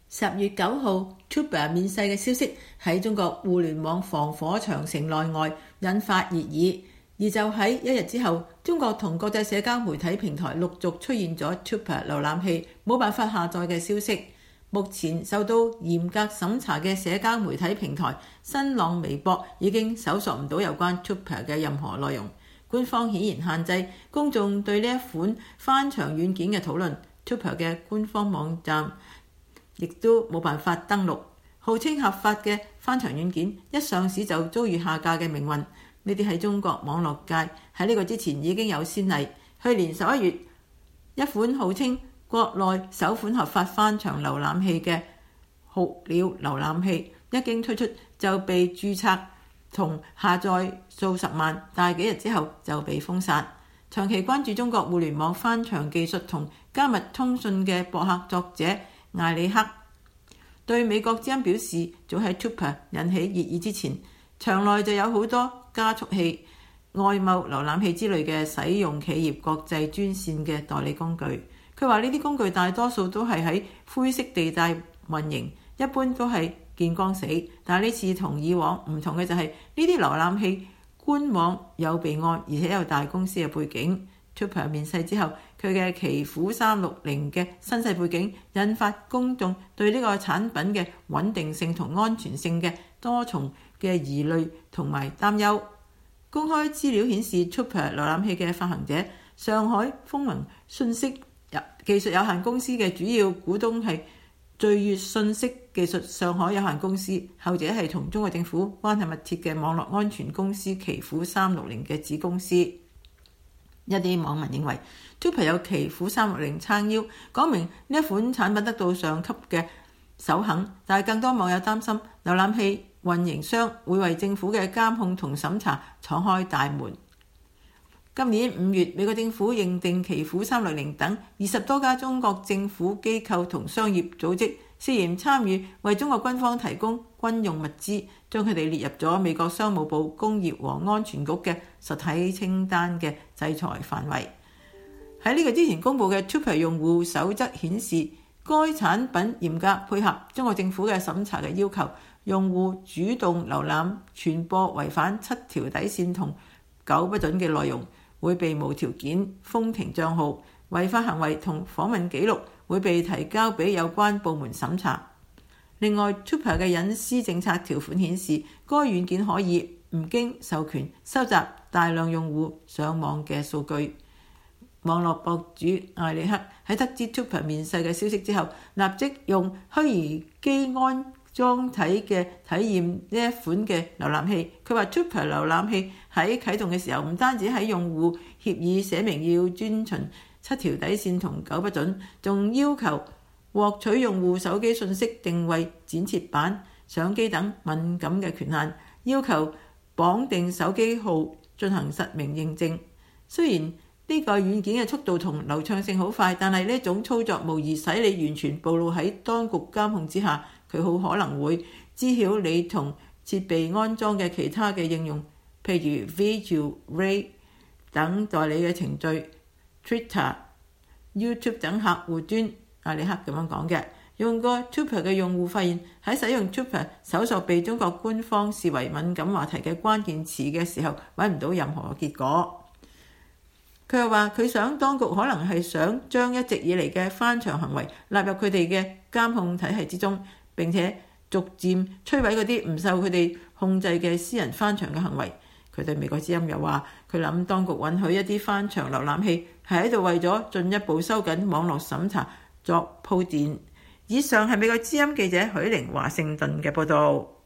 10月9號 Twitter 面世嘅消息喺中國互聯網防火長城內外引發熱議，而就喺一日之後，中國同國際社交媒體平台陸續出現咗 Twitter 瀏覽器冇辦法下載嘅消息。目前受到嚴格審查嘅社交媒體平台新浪微博已經搜索唔到有關 Twitter 嘅任何內容，官方顯然限制公眾對呢一款翻牆軟件嘅討論。Twitter 嘅官方網站亦都冇辦法登錄，號稱合法嘅翻牆軟件一上市就遭遇下架嘅命運。呢啲喺中國網絡界喺呢個之前已經有先例。去年11月，一款號稱國內首款合法翻牆瀏覽器嘅酷鳥瀏覽器一經推出就被註冊同下載數十萬，但係幾日之後就被封殺。長期關注中國互聯網翻牆技術同加密通訊嘅博客作者艾里克對美國之音表示，早喺 Twitter 引起熱議之前，牆內就有好多加速器、外貿瀏覽器之類嘅使用企業國際專線嘅代理工具。佢話呢啲工具大多數都係喺灰色地帶運營，一般都係見光死。但係呢次同以往唔同嘅就係呢啲瀏覽器官網有備案，而且有大公司嘅背景。Twitter 面世之後，佢嘅奇虎360嘅身世背景引發公眾對呢個產品嘅穩定性同安全性嘅多重嘅疑慮同埋擔憂。公開資料顯示，Twitter 瀏覽器嘅發行者上海風雲信息技術有限公司嘅主要股東係聚悅信息技術上海有限公司，後者係同中國政府關係密切嘅網絡安全公司奇虎360嘅子公司。一啲網民認為 Twitter 有奇虎360撐腰，講明呢一款產品得到上級嘅首肯，但係更多網友擔心瀏覽器運營商會為政府嘅監控同審查敞開大門。今年5月，美國政府認定奇虎360等20多家中國政府機構同商業組織涉嫌參與為中國軍方提供軍用物資，將佢哋列入咗美國商務部工業和安全局嘅實體清單嘅制裁範圍。喺呢個之前公佈嘅 Twitter 用戶守則顯示，該產品嚴格配合中國政府嘅審查嘅要求，用戶主動瀏覽傳播違反7條底線同9不准嘅內容，會被無條件封停帳號，違法行為同訪問記錄會被提交俾有關部門審查。另外 Twitter 嘅隱私政策條款顯示，該軟件可以唔經授權收集大量用戶上網嘅數據。網絡博主艾里克喺得知 Twitter 面世嘅消息之後，立即用虛擬機安裝體嘅體驗呢一款嘅瀏覽器。佢話 Twitter 瀏覽器喺啟動嘅時候，唔單止喺用戶協議寫明要遵循7條底線同9不准，仲要求獲取用戶手機信息定位、剪切板、相機等敏感嘅權限，要求綁定手機號進行實名認證。雖然呢個軟件嘅速度同流暢性好快，但係呢種操作無疑使你完全暴露喺當局監控之下。佢好可能會知曉你同設備安裝嘅其他嘅應用，譬如 Visual Ray 等代理嘅程序、Twitter、YouTube 等客戶端。艾里克咁樣講嘅，用過 Twitter 嘅用戶發現喺使用 Twitter 搜索被中國官方視為敏感話題嘅關鍵詞嘅時候，揾唔到任何結果。佢又話佢想當局可能係想將一直以嚟嘅翻牆行為納入佢哋嘅監控體系之中，並且逐漸摧毀嗰啲唔受佢哋控制嘅私人翻牆嘅行為。佢對美國之音又話，佢諗當局允許一啲翻牆瀏覽器係喺度為咗進一步收緊網絡審查作鋪墊。以上係美國之音記者許玲華盛頓嘅報導。